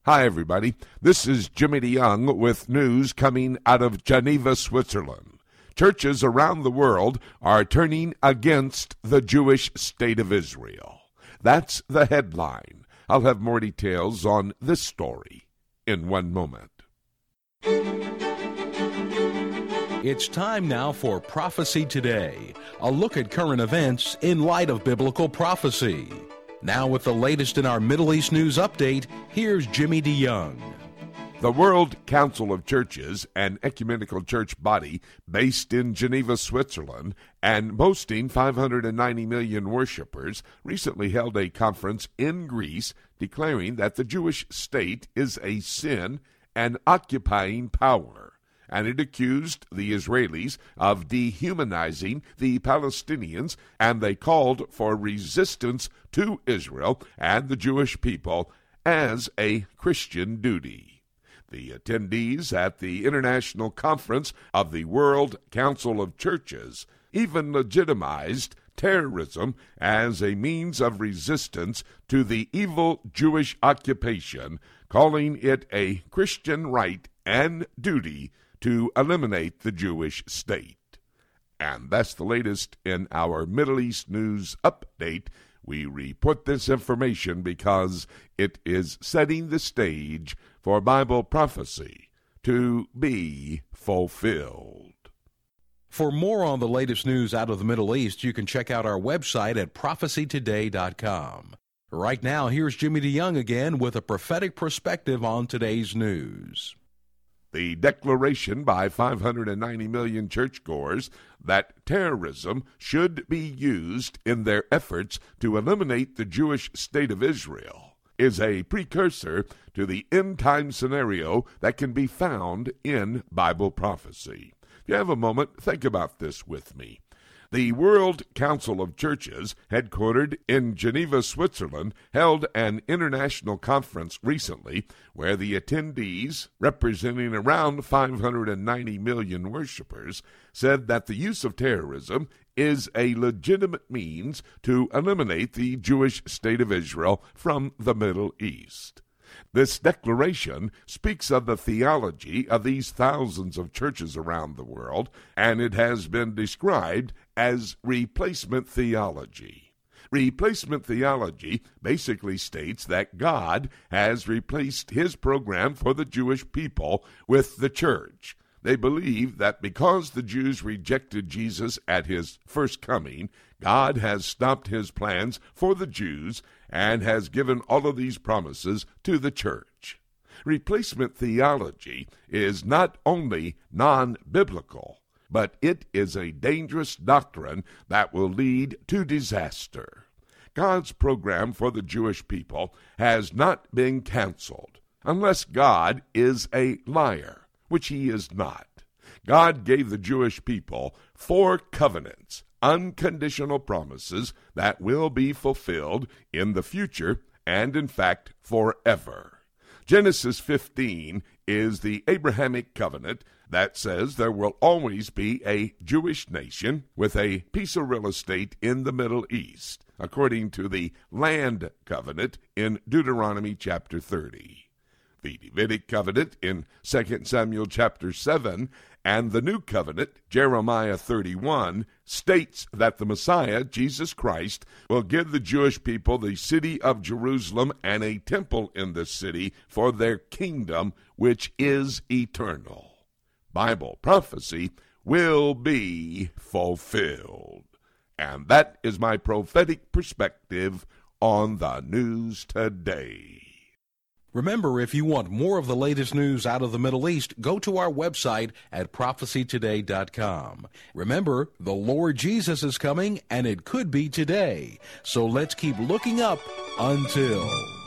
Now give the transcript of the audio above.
Hi, everybody. This is Jimmy DeYoung with news coming out of Geneva, Switzerland. Churches around the world are turning against the Jewish state of Israel. That's the headline. I'll have more details on this story in one moment. It's time now for Prophecy Today, a look at current events in light of biblical prophecy. Now with the latest in our Middle East news update, here's Jimmy DeYoung. The World Council of Churches, an ecumenical church body based in Geneva, Switzerland, and boasting 590 million worshipers, recently held a conference in Greece declaring that the Jewish state is a sin and occupying power. And it accused the Israelis of dehumanizing the Palestinians, and they called for resistance to Israel and the Jewish people as a Christian duty. The attendees at the International Conference of the World Council of Churches even legitimized terrorism as a means of resistance to the evil Jewish occupation, calling it a Christian right and duty to eliminate the Jewish state. And that's the latest in our Middle East news update. We report this information because it is setting the stage for Bible prophecy to be fulfilled. For more on the latest news out of the Middle East, you can check out our website at prophecytoday.com. Right now, here's Jimmy DeYoung again with a prophetic perspective on today's news. The declaration by 590 million churchgoers that terrorism should be used in their efforts to eliminate the Jewish state of Israel is a precursor to the end-time scenario that can be found in Bible prophecy. If you have a moment, think about this with me. The World Council of Churches, headquartered in Geneva, Switzerland, held an international conference recently where the attendees, representing around 590 million worshipers, said that the use of terrorism is a legitimate means to eliminate the Jewish state of Israel from the Middle East. This declaration speaks of the theology of these thousands of churches around the world, and it has been described as replacement theology. Replacement theology basically states that God has replaced his program for the Jewish people with the church. They believe that because the Jews rejected Jesus at his first coming, God has stopped his plans for the Jews and has given all of these promises to the church. Replacement theology is not only non-biblical, but it is a dangerous doctrine that will lead to disaster. God's program for the Jewish people has not been canceled, unless God is a liar, which he is not. God gave the Jewish people 4 covenants, unconditional promises that will be fulfilled in the future and, in fact, forever. Genesis 15 is the Abrahamic covenant that says there will always be a Jewish nation with a piece of real estate in the Middle East, according to the land covenant in Deuteronomy chapter 30. The Davidic covenant in 2 Samuel chapter 7 and the new covenant, Jeremiah 31, states that the Messiah, Jesus Christ, will give the Jewish people the city of Jerusalem and a temple in the city for their kingdom, which is eternal. Bible prophecy will be fulfilled. And that is my prophetic perspective on the news today. Remember, if you want more of the latest news out of the Middle East, go to our website at prophecytoday.com. Remember, the Lord Jesus is coming, and it could be today. So let's keep looking up until...